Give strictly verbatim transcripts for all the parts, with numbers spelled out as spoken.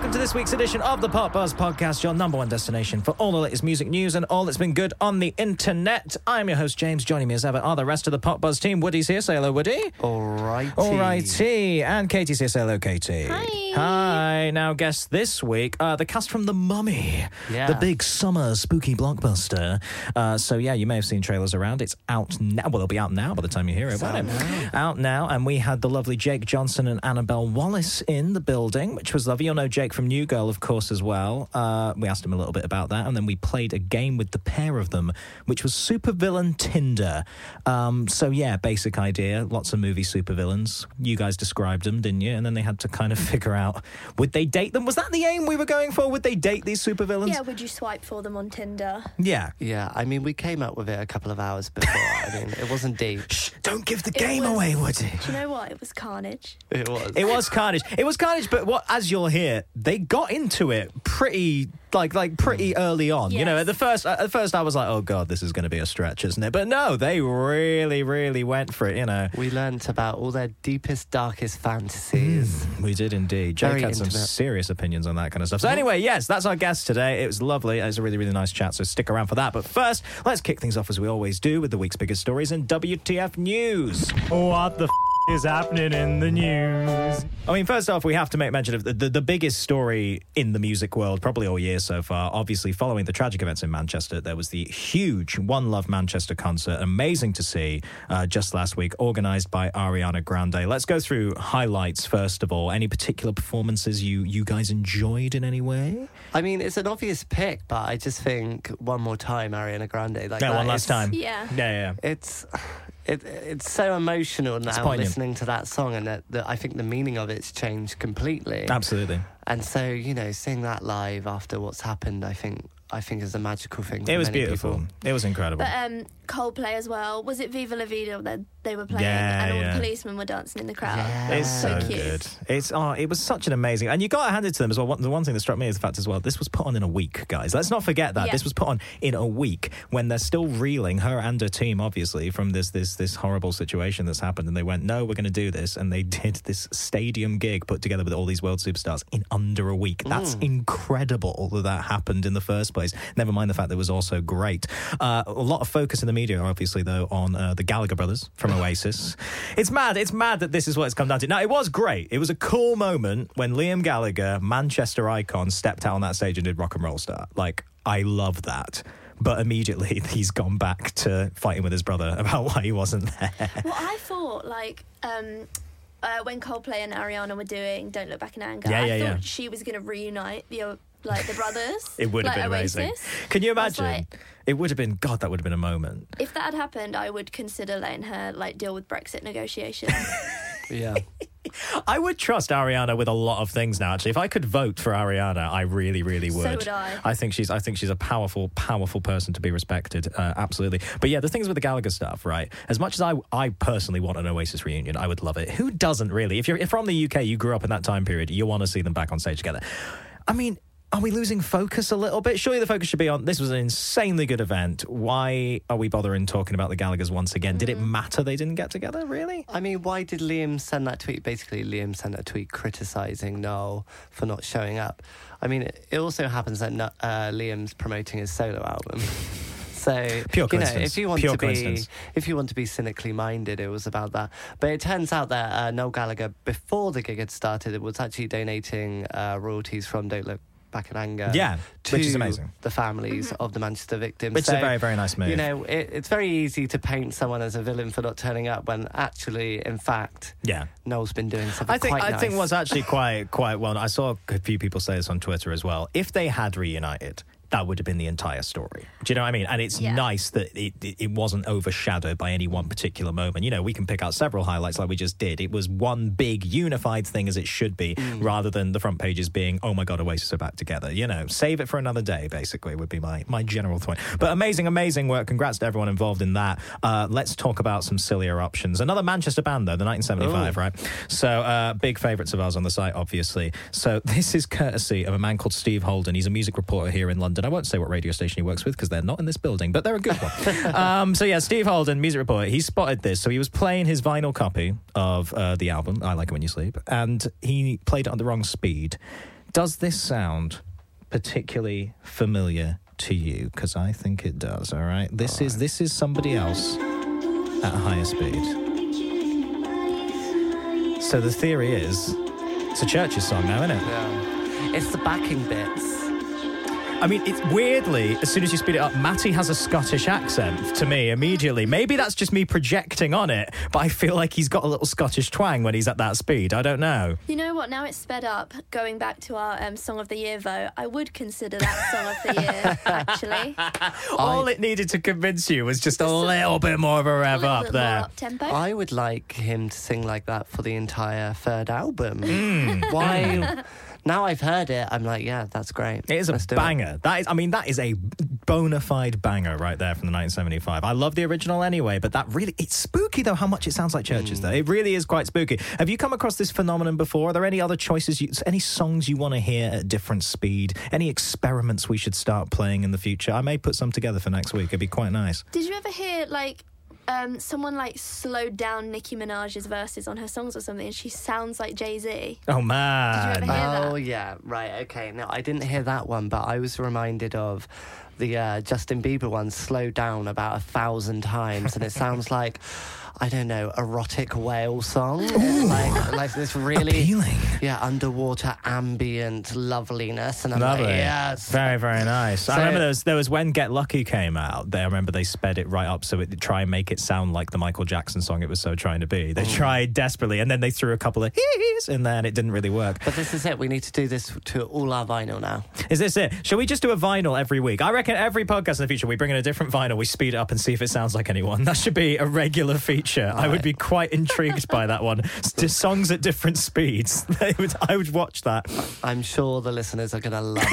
welcome to this week's edition of the Pop Buzz Podcast, your number one destination for all the latest music news and all that's been good on the internet. I'm your host, James. Joining me as ever are the rest of the Pop Buzz team. Woody's here. Say hello, Woody. All righty. All righty. And Katie's here. Say hello, Katie. Hi. Hi. Now, guess this week, uh, the cast from The Mummy. Yeah. The big summer spooky blockbuster. Uh, so, yeah, you may have seen trailers around. It's out now. Well, it'll be out now by the time you hear it, won't it? Now. Out now. And we had the lovely Jake Johnson and Annabelle Wallace in the building, which was lovely. You'll know Jake from New Girl, of course, as well. Uh, we asked him a little bit about that, and then we played a game with the pair of them, which was Supervillain Tinder. Um, so, yeah, basic idea. Lots of movie supervillains. You guys described them, didn't you? And then they had to kind of figure out, would they date them? Was that the aim we were going for? Would they date these supervillains? Yeah, would you swipe for them on Tinder? Yeah. Yeah, I mean, we came up with it a couple of hours before. I mean, it wasn't deep. Shh, don't give the It game was- away, Woody. Do you know what? It was carnage. It was. It was carnage. It was carnage, but what, as you'll hear, they got into it pretty, like, like pretty early on. You know, Yes. at the first, at first, I was like, "Oh God, this is going to be a stretch, isn't it?" But no, they really, really went for it. You know, We learnt about all their deepest, darkest fantasies. we did indeed. Jake Very had some intimate. serious opinions on that kind of stuff. So anyway, yes, that's our guest today. It was lovely. It was a really, really nice chat. So stick around for that. But first, let's kick things off as we always do with the week's biggest stories in W T F news. What the? F- is happening in the news. I mean, first off, we have to make mention of the, the, the biggest story in the music world, probably all year so far. Obviously, following the tragic events in Manchester, there was the huge One Love Manchester concert. Amazing to see uh, just last week, organised by Ariana Grande. Let's go through highlights first of all. Any particular performances you, you guys enjoyed in any way? I mean, it's an obvious pick, but I just think one more time, Ariana Grande. Like No, that one last is- time. Yeah. Yeah, yeah. It's... It, it's so emotional now poignant. listening to that song, and that, that I think the meaning of it's changed completely. Absolutely. And so, you know, seeing that live after what's happened, I think I think is a magical thing for It was many beautiful. people. It was incredible. But um, Coldplay as well. Was it Viva La Vida that they were playing? Yeah, and all yeah. the policemen were dancing in the crowd. Yeah. It's so, So cute. good. It's oh, it was such an amazing, and you got to hand it to them as well. One, the one thing that struck me is the fact as well, this was put on in a week, guys. Let's not forget that Yeah. this was put on in a week when they're still reeling, her and her team, obviously, from this this this horrible situation that's happened. And they went, no, we're going to do this, and they did this stadium gig put together with all these world superstars in under a week. That's incredible that that happened in the first place. Never mind the fact that it was also great. Uh, a lot of focus in the media, obviously, though, on uh, the Gallagher brothers from Oasis. It's mad. It's mad that this is what it's come down to. Now, it was great. It was a cool moment when Liam Gallagher, Manchester icon, stepped out on that stage and did Rock and Roll Star. Like, I love that. But immediately, he's gone back to fighting with his brother about why he wasn't there. Well, I thought, like, um, uh, when Coldplay and Ariana were doing Don't Look Back in Anger, Yeah, I yeah, thought yeah. she was going to reunite the, uh, like, the brothers. It would have like been amazing. Oasis. Can you I was imagine? like- It would have been, God, that would have been a moment. If that had happened, I would consider letting her, like, deal with Brexit negotiations. Yeah. I would trust Ariana with a lot of things now, actually. If I could vote for Ariana, I really, really would. So would I. I think she's I think she's a powerful, powerful person to be respected. Uh, absolutely. But yeah, the things with the Gallagher stuff, right? As much as I I personally want an Oasis reunion, I would love it. Who doesn't really? If you're if from the U K, you grew up in that time period, you want to see them back on stage together. I mean, are we losing focus a little bit? Surely the focus should be on, this was an insanely good event. Why are we bothering talking about the Gallaghers once again? Did it matter they didn't get together, really? I mean, why did Liam send that tweet? Basically, Liam sent a tweet criticising Noel for not showing up. I mean, it, it also happens that no, uh, Liam's promoting his solo album. So, Pure you know, coincidence. if you want Pure to be, coincidence. if you want to be cynically minded, it was about that. But it turns out that uh, Noel Gallagher, before the gig had started, it was actually donating uh, royalties from Don't Look Back in Anger. Yeah, to which is amazing. the families of the Manchester victims. Which so, is a very, very nice move. You know, it, it's very easy to paint someone as a villain for not turning up when actually, in fact, Yeah. Noel's been doing something I think quite I nice. think what's actually quite quite well. I saw a few people say this on Twitter as well. If they had reunited, that would have been the entire story. Do you know what I mean? And it's Yeah. nice that it, it, it wasn't overshadowed by any one particular moment. You know, we can pick out several highlights like we just did. It was one big unified thing as it should be, Mm. rather than the front pages being, oh my God, Oasis are back together. You know, save it for another day, basically, would be my, my general point. But amazing, amazing work. Congrats to everyone involved in that. Uh, let's talk about some sillier options. Another Manchester band, though, the nineteen seventy-five, Ooh. right? So, uh, big favourites of ours on the site, obviously. So, this is courtesy of a man called Steve Holden. He's a music reporter here in London. I won't say what radio station he works with because they're not in this building, but they're a good one. um, so, yeah, Steve Holden, music reporter, he spotted this. So, he was playing his vinyl copy of uh, the album, I Like It When You Sleep, and he played it on the wrong speed. Does this sound particularly familiar to you? Because I think it does, all right? This All is right. this is somebody else at a higher speed. So the theory is, it's a Churches song now, isn't it? Yeah. It's the backing bits. I mean, it's weirdly, as soon as you speed it up, Matty has a Scottish accent to me immediately. Maybe that's just me projecting on it, but I feel like he's got a little Scottish twang when he's at that speed. I don't know. You know what? Now it's sped up. Going back to our um, Song of the Year vote, I would consider that Song of the Year, actually. All it needed to convince you was just a little bit more of a rev A little up bit there. more up-tempo. I would like him to sing like that for the entire third album. Mm. Why? Now I've heard it, I'm like, yeah, that's great. It is a Let's do banger. That is, I mean, that is a bona fide banger right there from the nineteen seventy-five. I love the original anyway, but that really, it's spooky though how much it sounds like Churches though. It really is quite spooky. Have you come across this phenomenon before? Are there any other choices, you, any songs you want to hear at different speed? Any experiments we should start playing in the future? I may put some together for next week. It'd be quite nice. Did you ever hear, like, um, someone, like, slowed down Nicki Minaj's verses on her songs or something, and she sounds like Jay-Z? Oh man. Did you ever hear Oh, that? yeah, right, okay. No, I didn't hear that one, but I was reminded of the uh, Justin Bieber one slowed down about a thousand times, and it sounds like, I don't know, erotic whale song. It's like, like this really... Appealing. Yeah, underwater ambient loveliness, and I'm Lovely. like, yes. Very, very nice. I So- remember there was, there was when Get Lucky came out, they, I remember they sped it right up so it would try and make it sound like the Michael Jackson song it was so trying to be. They tried desperately, and then they threw a couple of hees in there, and it didn't really work. But this is it. We need to do this to all our vinyl now. Is this it? Shall we just do a vinyl every week? I reckon every podcast in the future, we bring in a different vinyl, we speed it up and see if it sounds like anyone. That should be a regular feature. I would be quite intrigued by that one. S- songs at different speeds. They would, I would watch that. I'm sure the listeners are going to love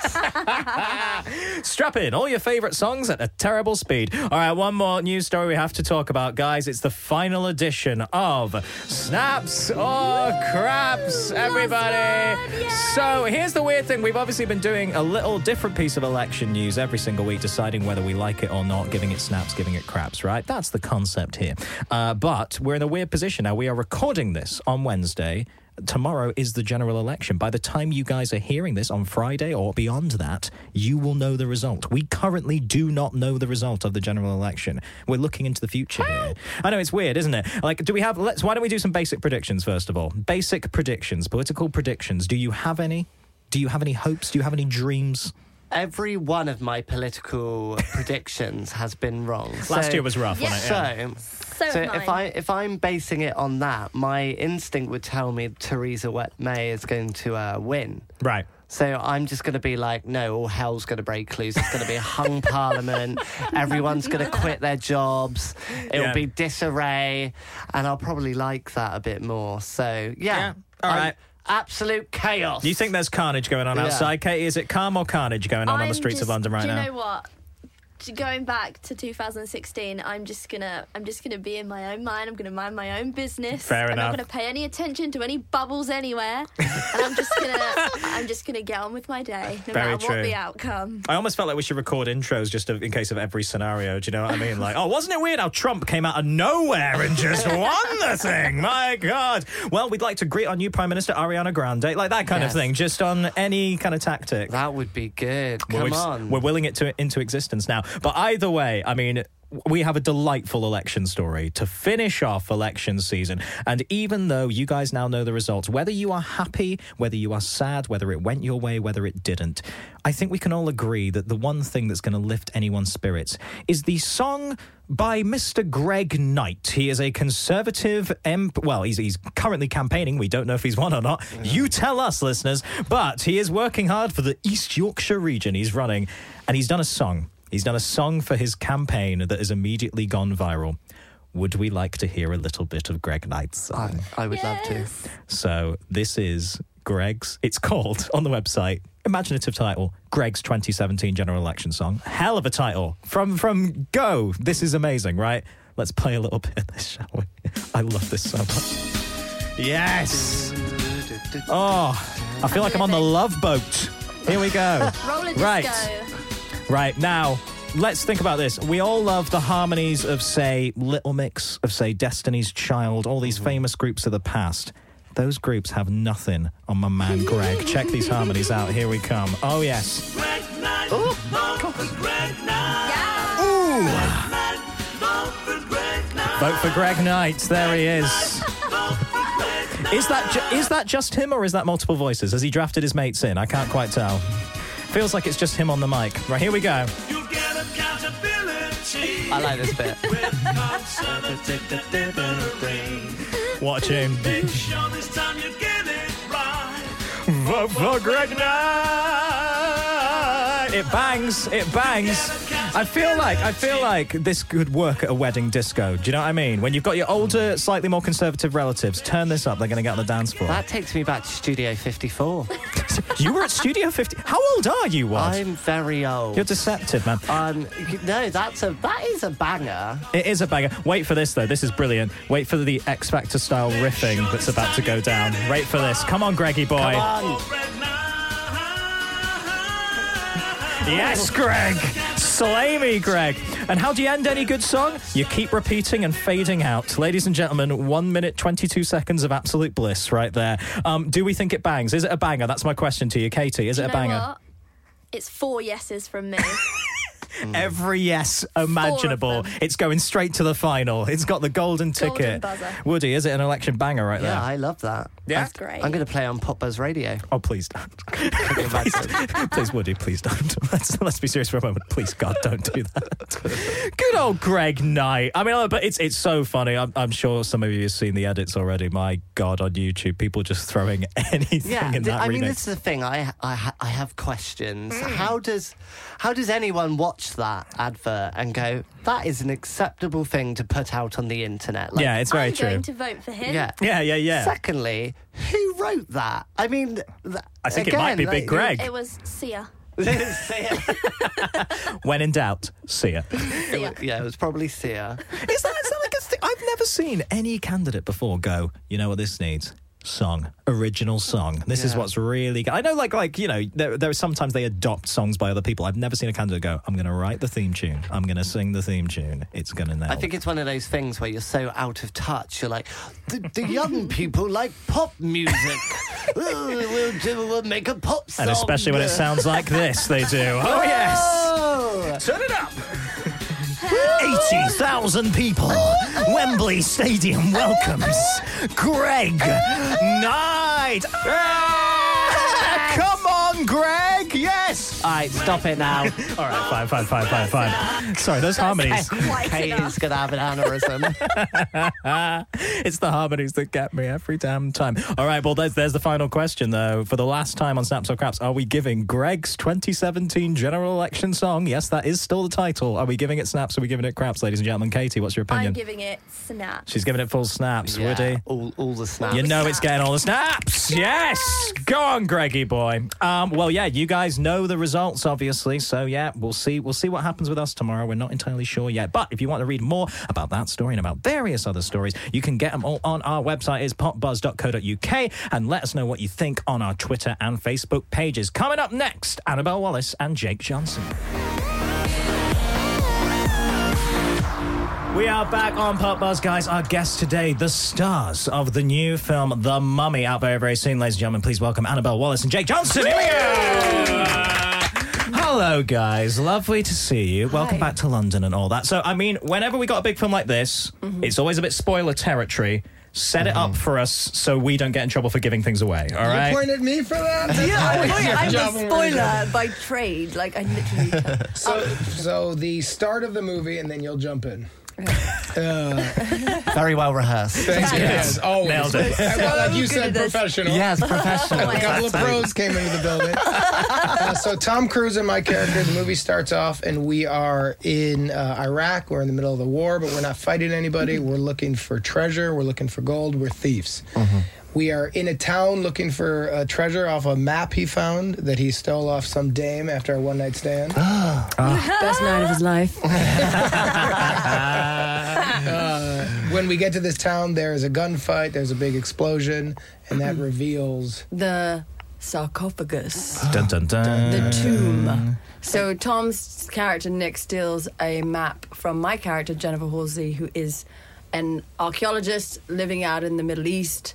that. Strap in all your favourite songs at a terrible speed. All right, one more news story we have to talk about, guys. It's the final edition of Snaps or Craps, everybody. So here's the weird thing. We've obviously been doing a little different piece of election news every single week, deciding whether we like it or not, giving it snaps, giving it craps, right? That's the concept here. Uh, but we're in a weird position now. We are recording this on Wednesday. Tomorrow is the general election. By the time you guys are hearing this on Friday or beyond that, you will know the result. We currently do not know the result of the general election. We're looking into the future here. I know it's weird, isn't it? Like, do we have, let's, why don't we do some basic predictions first of all? Basic predictions, political predictions. Do you have any? Do you have any hopes? Do you have any dreams? Every one of my political predictions has been wrong. Last So- year was rough, Yeah. wasn't it? Yeah. So, So, so have if mine. I if I'm basing it on that, my instinct would tell me Theresa Wet- May is going to uh, win. Right. So I'm just going to be like, no, all hell's going to break loose. It's going to be a hung parliament. Everyone's going to quit their jobs. It'll Yeah. be disarray, and I'll probably like that a bit more. So yeah, Yeah. All I'm- right. absolute chaos. Do you think there's carnage going on Yeah. outside, Katie? Is it calm or carnage going on on the I'm streets of just- London right do you now? know what? To- Going back to two thousand sixteen, I'm just gonna, I'm just gonna be in my own mind. I'm gonna mind my own business. Fair I'm enough. not gonna pay any attention to any bubbles anywhere, and I'm just gonna, I'm just gonna get on with my day, no Very matter true. what the outcome. I almost felt like we should record intros just of, in case of every scenario. Do you know what I mean? Like, oh, wasn't it weird how Trump came out of nowhere and just won the thing? My God. Well, we'd like to greet our new Prime Minister, Ariana Grande, like that kind Yes. of thing, just on any kind of tactic. That would be good. Well, Come we've- on. We're willing it to into existence now. But either way, I mean, we have a delightful election story to finish off election season. And even though you guys now know the results, whether you are happy, whether you are sad, whether it went your way, whether it didn't, I think we can all agree that the one thing that's going to lift anyone's spirits is the song by Mister Greg Knight. He is a Conservative M P. Well, he's, he's currently campaigning. We don't know if he's won or not. Yeah. You tell us, listeners. But he is working hard for the East Yorkshire region. He's running, and he's done a song. He's done a song for his campaign that has immediately gone viral. Would we like to hear a little bit of Greg Knight's song? I, I would love to. Yes. So this is Greg's, it's called, on the website, imaginative title, Greg's twenty seventeen general election song. Hell of a title. From, from Go. This is amazing, right? Let's play a little bit of this, shall we? I love this so much. Yes! Oh, I feel like I'm on the Love Boat. Here we go. Roller disco. Right. Right, now, let's think about this. We all love the harmonies of, say, Little Mix, of, say, Destiny's Child, all these famous groups of the past. those groups have nothing on my man Greg. Check these harmonies out. Here we come. Oh, yes. Greg Knight, Ooh. vote for Greg Knight. Ooh. Vote for Greg Knight. Vote for Greg Knight. There he is. Vote for Greg Knight. Is that ju- is that just him or is that multiple voices? Has he drafted his mates in? I can't quite tell. Feels like it's just him on the mic. Right, here we go. You get accountability. I like this bit. With conservative delivery. What a tune. Make sure this time you get it right. Vote for Greg Knight. It bangs. It bangs. I feel like I feel like this could work at a wedding disco. Do you know what I mean? When you've got your older, slightly more conservative relatives, turn this up. They're going to get on the dance floor. That takes me back to Studio fifty-four. You were at Studio fifty. How old are you, Wad? I'm very old. You're deceptive, man. Um, no, that's a that is a banger. It is a banger. Wait for this, though. This is brilliant. Wait for the X Factor style riffing that's about to go down. Wait for this. Come on, Greggy boy. Come on. Yes, Greg. Slay me, Greg. And how do you end any good song? You keep repeating and fading out. Ladies and gentlemen, one minute, twenty-two seconds of absolute bliss right there. Um, do we think it bangs? Is it a banger? That's my question to you, Katie. Is Do it you a know banger? what? It's four yeses from me. Every yes imaginable. them. It's going straight to the final. It's got the golden Golden ticket. buzzer. Woody, is it an election banger right Yeah, there? I love that. Yeah? That's great. I'm going to play on Pop Buzz Radio. Oh, please don't. please, please, Woody, please don't. Let's, let's be serious for a moment. Please, God, don't do that. Good old Greg Knight. I mean, oh, but it's it's so funny. I'm, I'm sure some of you have seen the edits already. My God, on YouTube, people just throwing anything Yeah, in th- that I mean, remix. this is the thing. I I, ha- I have questions. Mm. How does how does anyone watch that advert and go, that is an acceptable thing to put out on the internet? Like, Yeah, it's very I'm true. going to vote for him. yeah. Yeah, yeah, yeah. Secondly, who wrote that? I mean, th- I think it again, might be like, Big Greg. It was Sia. When in doubt, see ya. Sia. Yeah, it was probably Sia. Is that, is that like a thing? I've never seen any candidate before go, you know what this needs? Song. Original song. This is Yeah. what's really good. I know, like, like you know, there, there are sometimes they adopt songs by other people. I've never seen a candidate go, I'm going to write the theme tune. I'm going to sing the theme tune. It's going to nail I think it's one of those things where you're so out of touch. You're like, the, the young people like pop music. Ooh, we'll, do, we'll make a pop song. And especially when it sounds like this, they do. Oh, yes. Oh! Turn it up. eighty thousand people. Wembley Stadium welcomes Greg Knight. Ah, come on, Greg. Yes. All right, stop it now. All right, fine, fine, fine, fine, fine. Sorry, those harmonies. Quite Kate enough. is going to have an aneurysm. It's the harmonies that get me every damn time. All right, well, there's, there's the final question, though. For the last time on Snaps or Craps, are we giving Greg's twenty seventeen general election song? Yes, that is still the title. Are we giving it snaps? Are we giving it craps, ladies and gentlemen? Katie, what's your opinion? I'm giving it snap. She's giving it full snaps, Yeah, Woody. all, all the snaps. You know it's getting all the snaps. Yes. Go on, Greggy boy. Um, well, yeah, you guys know the results, obviously. So, yeah, we'll see. We'll see what happens with us tomorrow. We're not entirely sure yet. But if you want to read more about that story and about various other stories, you can get them all on our website. It's pop buzz dot co dot U K. And let us know what you think on our Twitter and Facebook pages. Coming up next, Annabelle Wallace and Jake Johnson. We are back on Pop Buzz, guys. Our guests today, the stars of the new film The Mummy, out very, very soon. Ladies and gentlemen, please welcome Annabelle Wallace and Jake Johnson. Here we go! Hello, guys. Lovely to see you. Welcome Hi. back to London and all that. So, I mean, whenever we got a big film like this, Mm-hmm. it's always a bit spoiler territory. Set it up for us so we don't get in trouble for giving things away, all right? You point at me for that? Yeah, I'm, Your I'm job a when we're spoiler done. by trade. Like, I literally... So, so the start of the movie, and then you'll jump in. Very well rehearsed. Thank you. Yes, always. Nailed it. Well, like you good said, at this. professional. Yes, professional. A couple of pros came into the building. Uh, so Tom Cruise and my character, the movie starts off, and we are in uh, Iraq. We're in the middle of the war, but we're not fighting anybody. We're looking for treasure. We're looking for gold. We're thieves. We are in a town looking for a treasure off a map he found that he stole off some dame after a one-night stand. Best night of his life. Uh, when we get to this town, there is a gunfight, there's a big explosion, and that reveals... The sarcophagus. Dun, dun, dun. The tomb. So Tom's character, Nick, steals a map from my character, Jennifer Halsey, who is an archaeologist living out in the Middle East.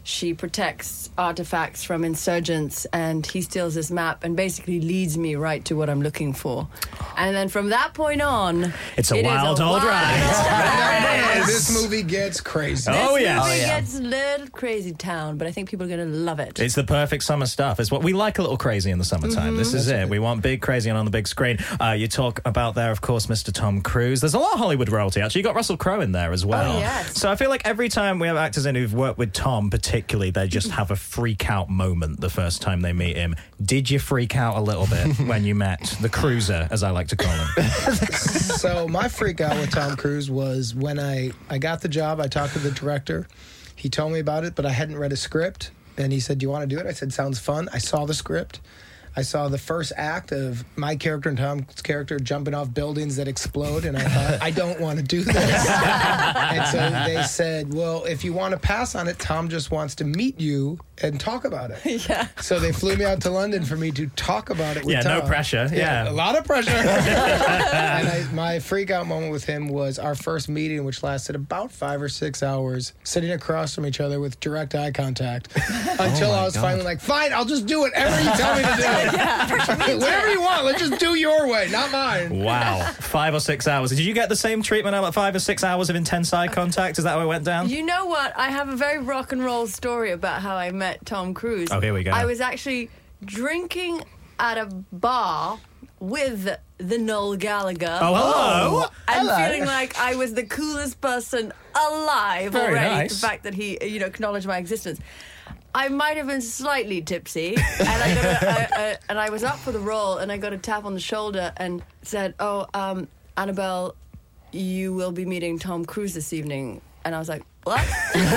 she protects artifacts from insurgents, and he steals this map and basically leads me right to what I'm looking for. And then from that point on, It's a it is wild old wild ride. old Yeah, ride. this movie gets crazy. Oh, This yes. movie Oh, yeah. gets a little crazy town, but I think people are going to love it. It's the perfect summer stuff. It's what we like, a little crazy in the summertime. Mm-hmm. This is it. We want big crazy and on the big screen. Uh, you talk about there, of course, Mister Tom Cruise. There's a lot of Hollywood royalty, actually. You got Russell Crowe in there as well. Oh, yes. So I feel like every time we have actors in who've worked with Tom, particularly, they just have a freak out moment the first time they meet him. Did you freak out a little bit when you met the cruiser, as I like to call him? So my freak out with Tom Cruise was when I, I got the job, I talked to the director. He told me about it, but I hadn't read a script. And he said, do you want to do it? I said, sounds fun. I saw the script. I saw the first act of my character and Tom's character jumping off buildings that explode, and I thought, I don't want to do this. And so they said, well, if you want to pass on it, Tom just wants to meet you and talk about it. Yeah. So they flew me out to London for me to talk about it with Yeah, Tom. no pressure. Yeah. A lot of pressure. And I, my freak out moment with him was our first meeting, which lasted about five or six hours, sitting across from each other with direct eye contact until I was finally like, fine, I'll just do whatever you tell me to do. Whatever you want, let's just do your way, not mine. Wow. Five or six hours. Did you get the same treatment about five or six hours of intense eye contact? Is that how it went down? You know what? I have a very rock and roll story about how I met Tom Cruise. Oh, here we go. I was actually drinking at a bar with the Noel Gallagher. Oh, hello. And Hello. feeling like I was the coolest person alive Very already. nice. The fact that he, you know, acknowledged my existence. I might have been slightly tipsy, and I, got a, I, I, and I was up for the role, and I got a tap on the shoulder and said, "Oh, um, Annabelle, you will be meeting Tom Cruise this evening." And I was like, "What?"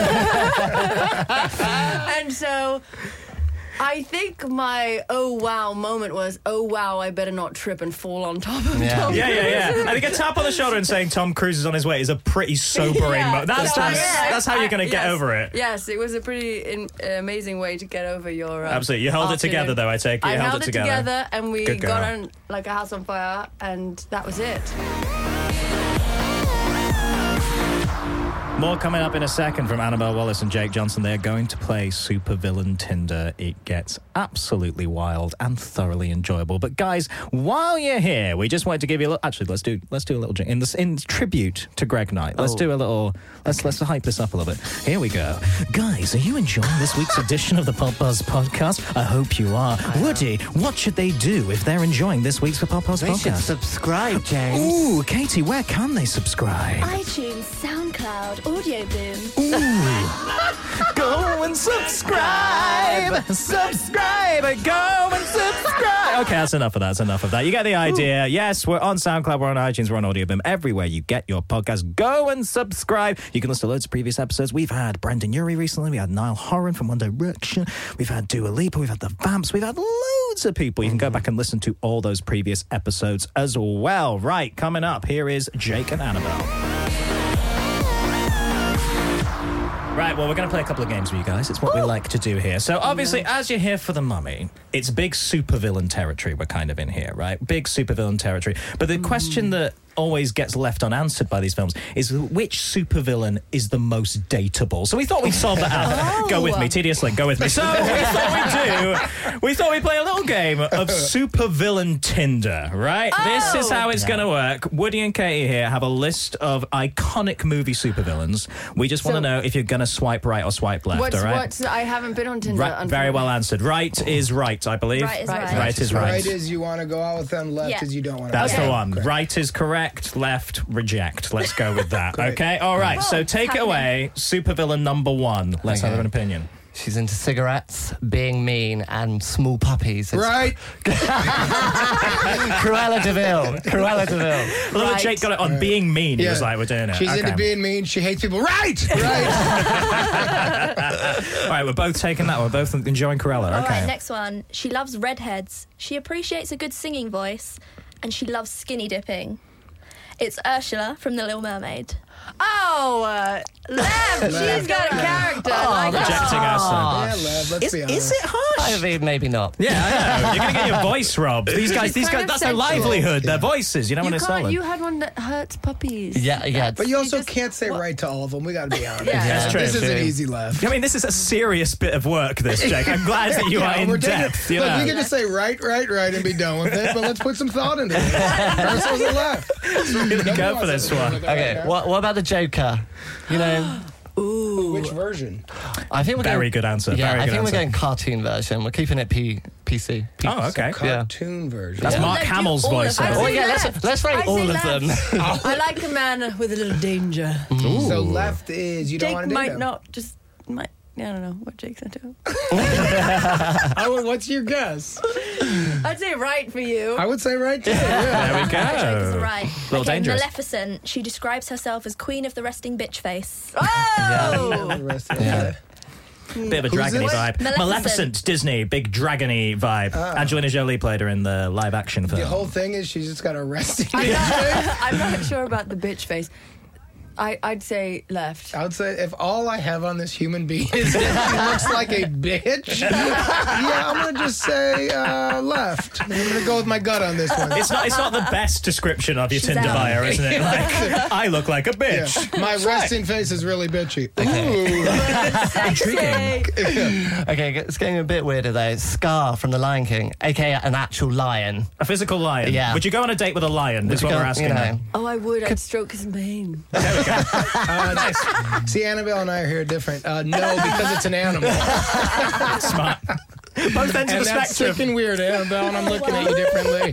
And so I think my oh wow moment was, oh wow, I better not trip and fall on top of Yeah. Tom Yeah, Cruise. yeah, yeah. I think a tap on the shoulder and saying Tom Cruise is on his way is a pretty sobering Yeah, moment. That's, so that's, I- that's how you're going to get yes, over it. Yes, it was a pretty in, amazing way to get over your. Um, Absolutely. You held it afternoon. together, though, I take it. You I held held it it together. together, and we Good girl. got on like a house on fire, and that was it. More coming up in a second from Annabelle Wallace and Jake Johnson. They're going to play Supervillain Tinder. It gets absolutely wild and thoroughly enjoyable. But guys, while you're here, we just wanted to give you a little. Actually, let's do let's do a little drink in this in tribute to Greg Knight. Let's Oh. do a little. Let's let's hype this up a little bit. Here we go, guys. Are you enjoying this week's edition of the Pop Buzz podcast? I hope you are. Woody, what should they do if they're enjoying this week's Pop Buzz They should podcast? subscribe, James. Ooh, Katie, where can they subscribe? iTunes, SoundCloud, Audio Boom. Go and subscribe! Subscribe! Go and subscribe! Okay, that's enough of that. That's enough of that. You get the idea. Yes, we're on SoundCloud, we're on iTunes, we're on AudioBoom. Everywhere you get your podcast, go and subscribe. You can listen to loads of previous episodes. We've had Brendan Urie recently. We had Niall Horan from One Direction. We've had Dua Lipa. We've had the Vamps. We've had loads of people. You can go back and listen to all those previous episodes as well. Right, coming up, here is Jake and Annabelle. Right, well, we're going to play a couple of games with you guys. It's what we like to do here. So, obviously, as you're here for the mummy, it's big supervillain territory we're kind of in here, right? Big supervillain territory. But the question that always gets left unanswered by these films is which supervillain is the most dateable? So we thought we'd solve that out. Go with me, Tedious Link, go with me. So we thought we'd do, we thought we'd play a little game of supervillain Tinder, right? This is how it's going to work. Woody and Katie here have a list of iconic movie supervillains. We just want to So- know if you're going to swipe right or swipe left, What's all right? what's? I haven't been on Tinder. Right, very well answered. Right is right, I believe. Right is Right. right. Right is right. Right is you want to go out with them, left Yeah. is you don't want to. That's Okay. the one. Right is correct, left, reject. Let's go with that. Great. Okay? All right, so Well, take it happening. away. Supervillain number one. Let's Okay. have an opinion. She's into cigarettes, being mean, and small puppies. It's Right? Cruella de Vil. Cruella de Vil. I love that Right. Jake got it on being mean. He was like, we're doing it. She's okay. into being mean. She hates people. Right! Right! All right, we're both taking that. We're both enjoying Cruella. All Okay. right, next one. She loves redheads. She appreciates a good singing voice, and she loves skinny dipping. It's Ursula from The Little Mermaid. Oh, uh, Left. She's got a character. I like her. Rejecting us. Yeah, Lev, let's Is, be honest. is it harsh? I mean, maybe not. Yeah, I know. You're going to get your voice robbed. These guys, these kind guys, of that's their sexual. livelihood, their voices. You don't You want to sell can't. them. You had one that hurts puppies. Yeah, yeah. But you also just- can't say right to all of them. We got to be honest. Yeah. That's true. This is True. an easy Lev. I mean, this is a serious bit of work, this, Jake. I'm glad that you are Yeah, in we're taking- depth. You Look, know. we can just say right, right, right, and be done with it. But let's put some thought into it. First one's a left. really go for this one. Okay, what, what about the Joker? You know, Which version? I think we're Very going, good answer. Yeah, Very I good think answer. we're going cartoon version. We're keeping it P, PC. P- Oh, okay. Yeah. Cartoon version. That's Yeah. Mark No, do Hamill's all of voice. them. over Oh I it. say yeah, let's left. let's rate I say all of left. them. I like a man with a little danger. So left is you don't Jake want to might date him. not just might. I don't know what Jake's into. Oh, what's your guess? I'd say right for you. I would say right too. Yeah. There we Joke is go. right. Little okay, dangerous. Maleficent. She describes herself as queen of the resting bitch face. Oh, The rest of it. Yeah. Bit of a Who's dragony this? vibe. Maleficent. Maleficent, Disney, big dragony vibe. Angelina Jolie played her in the live action film. The whole thing is she's just got a resting I'm bitch face. not, I'm not sure about the bitch face. I, I'd say left. I would say if all I have on this human being is that she looks like a bitch, yeah, I'm gonna just say uh, left. I'm gonna go with my gut on this one. It's not. It's not the best description of your She's Tinder out. bio, isn't it? Like, I look like a Yeah. bitch. My resting face is really bitchy. Intriguing. Okay, it's getting a bit weirder though. Scar from The Lion King, aka an actual lion. A physical lion. Yeah. Would you go on a date with a lion? Is Would what you we're go- asking you know, now. Oh, I would. I'd stroke his mane. Uh, nice. See, Annabelle and I are here different. Uh, no, because it's an animal. Smart. Both ends of And the that's spectrum. freaking weird, Annabelle, and I'm looking at you differently.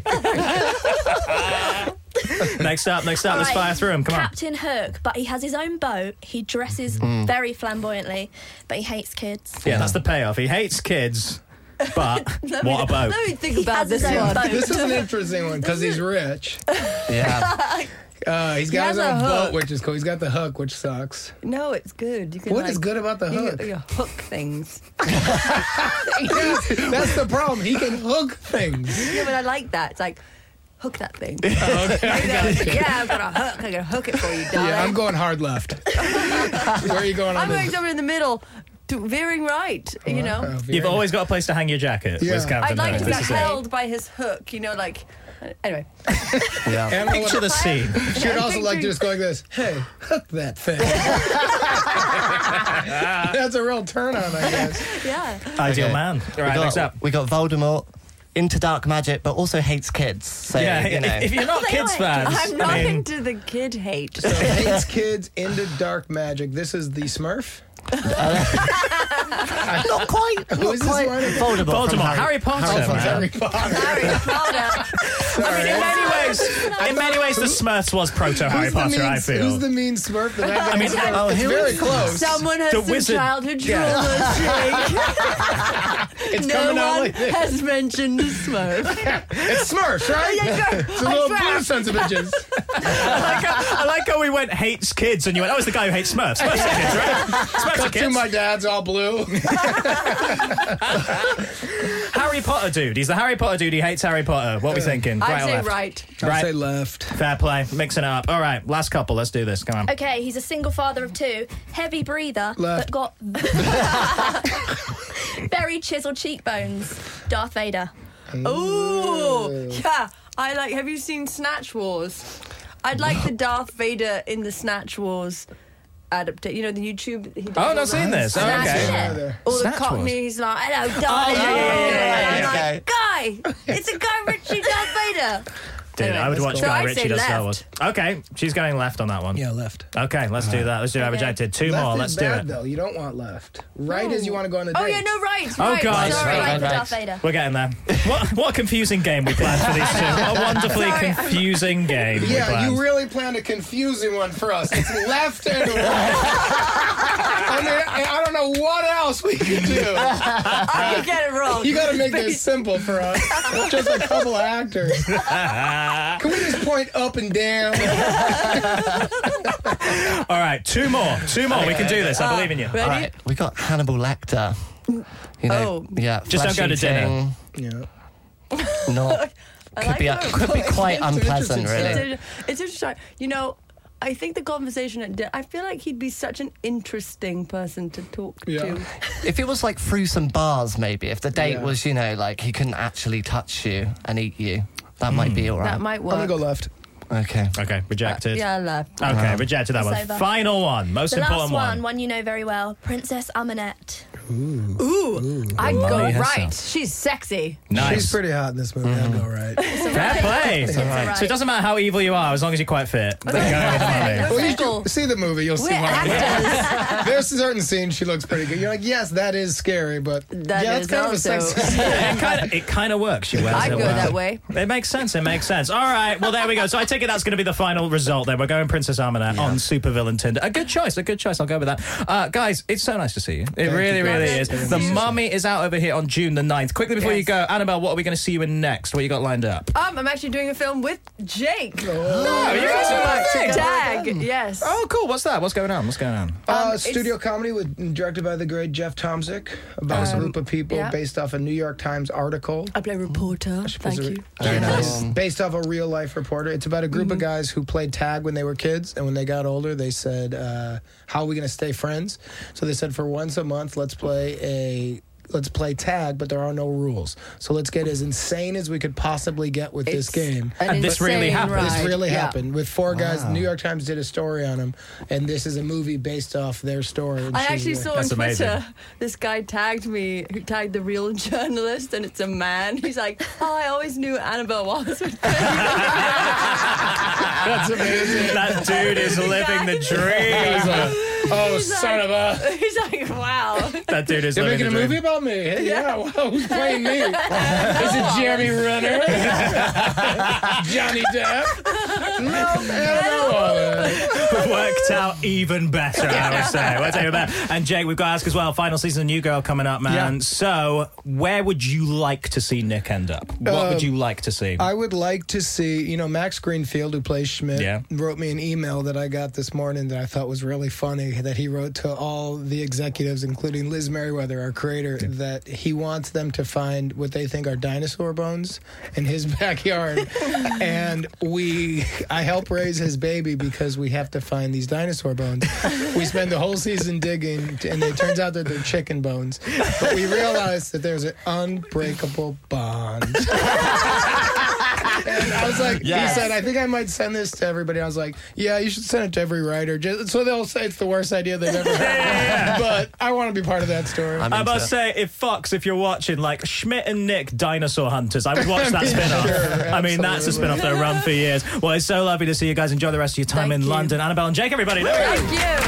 Next up, next up, let's Alright, fire through him. Come on. Captain Hook, but he has his own boat. He dresses Mm. very flamboyantly, but he hates kids. Yeah, that's the payoff. He hates kids, but what a boat. Let me think He about has this his own one. boat. This is an interesting one because he's rich. Yeah. Uh, he's got has his own a boat, hook. which is cool. He's got the hook, which sucks. No, it's good. You can, What like, is good about the you, hook? You hook things. Yeah, that's the problem. He can hook things. Yeah, but I like that. It's like, hook that thing. Okay, I got you. Yeah, I've got a hook. I'm going to hook it for you, darling. Yeah, I'm going hard left. Where are you going on I'm going this? somewhere in the middle, to veering right, you know? Oh, You've very always got a place to hang your jacket. Yeah. Was Captain I'd like Hook. to be This is it. held by his hook, you know, like... Anyway. Yeah. And Picture the scene. she would also like to just go like this. Hey, hook that thing. That's a real turn on, I guess. Yeah. Ideal Okay. man. All We right, got, next up. we got Voldemort, into dark magic, but also hates kids. So, Yeah, you know. if, if you're not They kids like- fans, I'm not I mean, into the kid hate. So hates kids into dark magic. This is the Smurf. not quite. Who Not is this quite. one? Voldemort. from Voldemort, Harry Potter, Oh, from man. Harry Potter. Harry Potter. I mean, in many ways, in many ways, the Smurfs was proto Harry Who's the, Potter. mean, I feel. who's the mean Smurf that I, I mean, oh, it's who very is- close. Someone has The some wizard- childhood yeah. trauma, Jake. It's No coming out one like this. has mentioned Smurf. It's Smurfs, right? Yeah, go. It's the I little swear. blue sons of bitches. I like, how, I like how we went hates kids, and you went, oh, it's the guy who hates Smurfs. Smurfs are kids, right? Smurfs are Cut to kids. my dad's all blue. Harry Potter dude. He's the Harry Potter dude. He hates Harry Potter. What are we thinking? I'd right or say left? right. I'd Right. say left. Fair play. Mixing it up. All right, last couple. Let's do this. Come on. Okay, he's a single father of two, heavy breather, Left. but got very chiseled cheekbones. Darth Vader. Ooh, yeah. I like. Have you seen Snatch Wars? I'd like the Darth Vader in the Snatch Wars adaptation. You know the YouTube. He does Oh, all not the- seen this. Oh, Snatch okay. it. Yeah, there. All the Snatch Wars. Cockneys like, hello, darling. yeah, yeah, yeah, yeah, yeah, And I'm yeah. like, Guy, it's a Guy Ritchie Darth Vader. Dude, Anyway, I would let's watch go. Guy So I'd Ritchie say does Star left. Wars. Okay, she's going left on that one. Yeah, left. Okay, let's do that. Let's do that. Okay. Rejected. Two Left more. is Let's bad, do it. though. You don't want left. Right is you want to go on a date. Oh yeah, no, right. Oh, right. God. Sorry. Right, Right right, for right. Darth Vader. We're getting there. What what a confusing game we planned for these two. What a wonderfully Sorry. confusing game we Yeah, planned. you really planned a confusing one for us. It's left and right. I mean, I, I don't know what else we could do. I could get it wrong. You got to make this simple for us. Just a couple of actors. Can we just point up and down? All right, two more. Two more. We can do this. I believe in you. Ready? All right, we got Hannibal Lecter. You know, Oh. yeah. Just don't go to flesh-eating, Yeah. Not I could like be that. could be quite It's an unpleasant, interesting really. It's, it's interesting. You know, I think the conversation at dinner, I feel like he'd be such an interesting person to talk Yeah. to. If it was like through some bars, maybe. If the date Yeah. was, you know, like he couldn't actually touch you and eat you, that might be all right. That might work. I'm gonna go left. Okay. Okay, rejected. Yeah, left. Okay, rejected that It's one. over. Final one, most The important last one, one. one you know very well, Princess Amunet. Ooh, I'd Mummy go herself. right. She's sexy. Nice. She's pretty hot in this movie. I'll go right. Fair play. It's all right. So it doesn't matter how evil you are, as long as you're quite fit. Then go with the mummy. No Well, you fickle. should see the movie. You'll see We're why. actors. There's certain scenes she looks pretty good. You're like, yes, that is scary, but That yeah, is it's kind also- of a sexy scene. it kind of it kind of works. She wears I'd it go well. that way. It makes sense. It makes sense. All right. Well, there we go. So I take it that's going to be the final result. Then we're going Princess Amunet on Supervillain Tinder. A good choice. A good choice. I'll go with that. Uh, guys, it's so nice to see you. It really, you. really Thank is. you. The Mummy is out over here on June the ninth. Quickly before you Yes. go, Annabelle, what are we going to see you in next? What you got lined up? Um, I'm actually doing a film with Jake. Oh, you guys are back together Tag. again. Yes. Oh, cool. What's that? What's going on? What's going on? Uh, it's- studio comedy with, directed by the great Jeff Tomzik about a group of people yeah. based off a New York Times article. I play reporter. Thank It's a- you. Very nice. Based off a real life reporter. It's about a group Mm-hmm. of guys who played tag when they were kids, and when they got older, they said, uh, "How are we going to stay friends?" So they said, "For once a month, let's play a." Let's play tag, but there are no rules. So let's get as insane as we could possibly get with this It's game. an And this really insane happened. ride. This really Yeah. happened with four guys. The New York Times did a story on them, and this is a movie based off their story. And I she's actually the- saw on That's amazing. Twitter this guy tagged me, who tagged the real journalist, and it's a man. He's like, "Oh, I always knew Annabelle Wallace would play." That's amazing. That dude is living the dream. Oh, son of a! He's like, "Wow." That dude is You're living making a the dream. movie about me? Hey, yeah. Well, who's playing me? Is it Jeremy Renner? Johnny Depp? No, Annabelle Wallace. Worked out even better, I would say. We'll tell you that. And Jake, we've got to ask as well, final season of New Girl coming up, man. Yeah. So, where would you like to see Nick end up? What would Um, you like to see? I would like to see, you know, Max Greenfield, who plays Schmidt, Yeah. wrote me an email that I got this morning that I thought was really funny, that he wrote to all the executives, including Liz Merriweather, our creator, that he wants them to find what they think are dinosaur bones in his backyard. And we, I help raise his baby because we have to find these dinosaur bones. We spend the whole season digging, and it turns out that they're chicken bones. But we realized that there's an unbreakable bond. And I was like, Yes. he said, I think I might send this to everybody. I was like, yeah, you should send it to every writer, just so they'll say it's the worst idea they've ever heard. But I want to be part of that story. I'm I into must it. say, if Fox, if you're watching, like Schmidt and Nick, Dinosaur Hunters, I would watch that I mean, spin off. sure, I mean, that's a spin off that run for years. Well, it's so lovely to see you guys. Enjoy the rest of your time Thank in you. London. Annabelle and Jake, everybody. There we go.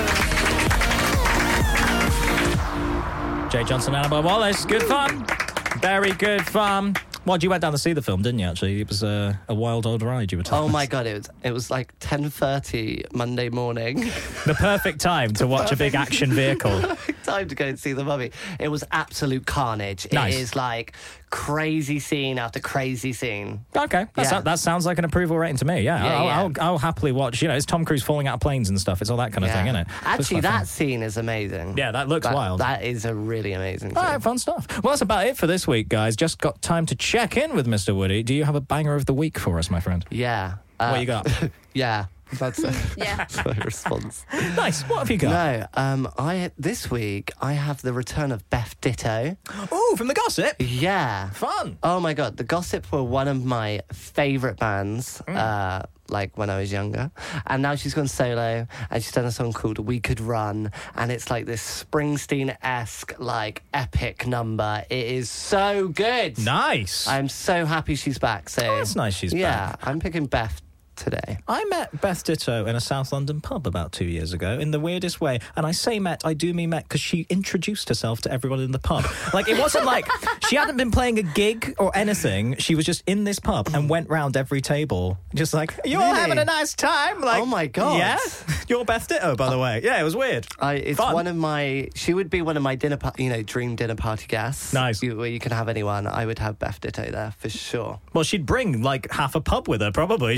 Thank you. Jay Johnson, Annabelle Wallace. Good fun. Very good fun. Well, you went down to see the film, didn't you, actually? It was a, a wild old ride, you were telling Oh us. my god, it was it was like ten thirty Monday morning. The perfect time to watch a big action vehicle. Time to go and see the Mummy. It was absolute carnage. Nice. It is like crazy scene after crazy scene. Okay, that's, Yeah. that sounds like an approval rating to me. Yeah, Yeah, I'll, yeah. I'll, I'll happily watch. You know, it's Tom Cruise falling out of planes and stuff. It's all that kind of thing, isn't it? Looks Actually, quite that fun. scene is amazing. Yeah, that looks That- wild. That is a really amazing All scene. right, fun stuff. Well, that's about it for this week, guys. Just got time to check in with Mister Woody. Do you have a banger of the week for us, my friend? Yeah. Uh, What you got? Yeah. That's a, Yeah. that's my response. Nice. What have you got? No, um, I this week I have the return of Beth Ditto. Oh, from the Gossip. Yeah. Fun. Oh my god, the Gossip were one of my favourite bands, Mm. uh, like when I was younger. And now she's gone solo and she's done a song called We Could Run. And it's like this Springsteen-esque, like, epic number. It is so good. Nice. I'm so happy she's back. So Oh, that's nice she's yeah, back. I'm picking Beth today. I met Beth Ditto in a South London pub about two years ago in the weirdest way. And I say met, I do mean met, because she introduced herself to everyone in the pub. Like, it wasn't like she hadn't been playing a gig or anything. She was just in this pub and went round every table. Just like, are you all Really? having a nice time? Like, Oh my God. Yeah? You're Beth Ditto, by the way. Yeah, it was weird. I, it's Fun. one of my. She would be one of my dinner, par- you know, dream dinner party guests. Nice. You, where you can have anyone. I would have Beth Ditto there for sure. Well, she'd bring like half a pub with her, probably. She's very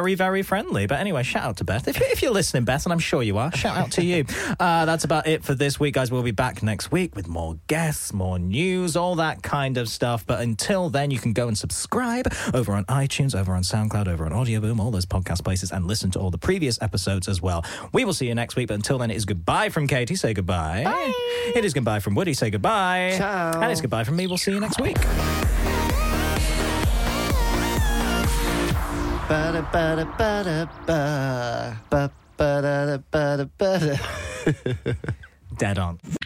very, very friendly. But anyway, shout out to Beth. If, if you're listening, Beth, and I'm sure you are, shout out to you. Uh, that's about it for this week, guys. We'll be back next week with more guests, more news, all that kind of stuff. But until then, you can go and subscribe over on iTunes, over on SoundCloud, over on Audio Boom, all those podcast places, and listen to all the previous episodes as well. We will see you next week. But until then, it is goodbye from Katie. Say goodbye. Bye. It is goodbye from Woody. Say goodbye. Ciao. And it's goodbye from me. We'll see you next week. Ba-da, ba-da, ba-da, ba. Ba, ba-da, ba-da, ba-da. Dead on.